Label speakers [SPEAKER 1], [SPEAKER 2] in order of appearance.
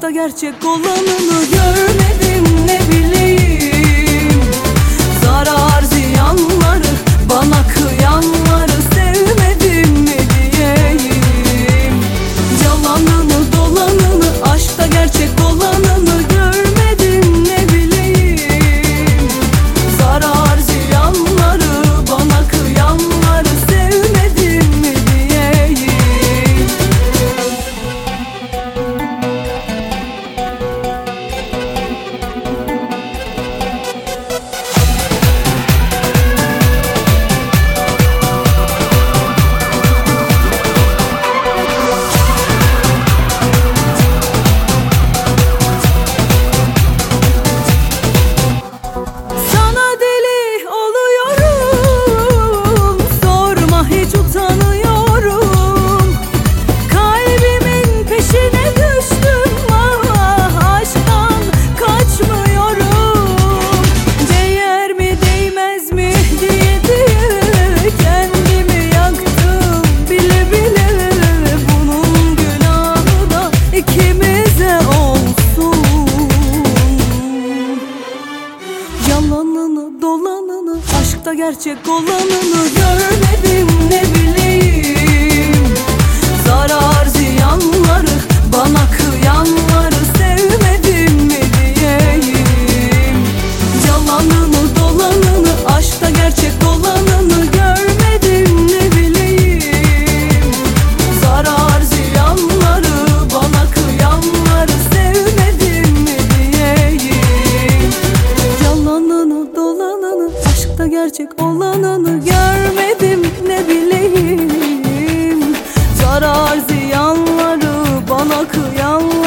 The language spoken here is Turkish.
[SPEAKER 1] aşkta gerçek olanını görmedim, ne bileyim. Zarar ziyanları, bana kıyanları sevmedim mi diyeyim. Yalanını dolanını, aşkta gerçek olanını görmedim, ne bileyim. Zarar ziyanları, bana kıyanları sevmedim mi diyeyim. Yalanını dolanını, aşkta gerçek olanını görmedim, ne bileyim. Zarar ziyanları, bana kıyanları sevmedim mi diyeyim. Yalanını dolanını, aşkta gerçek olanını görmedim, ne bileyim. Zarar ziyanları, bana kıyanları sevmedim mi diyeyim. Yalanını dolanını, aşkta gerçek olanını görmedim, ne bileyim. Zarar ziyanları, bana kıyanları